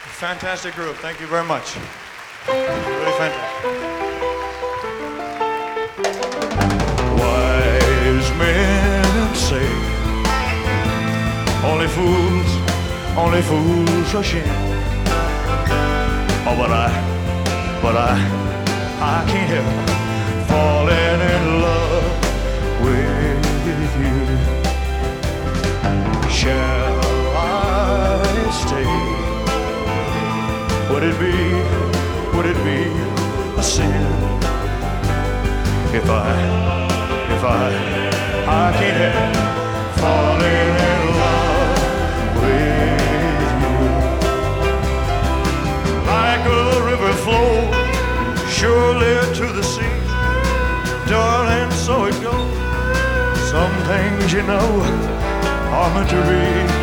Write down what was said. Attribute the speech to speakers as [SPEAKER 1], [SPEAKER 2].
[SPEAKER 1] Fantastic group. Thank you very much. Really fantastic. Wise men say only fools rush in. Oh, I can't help falling in love with you. Shall I stay? Would it be a sin if I can't help falling in love with you? Like a river flows surely to the sea, darling, so it goes. Some things, you know, are meant to be.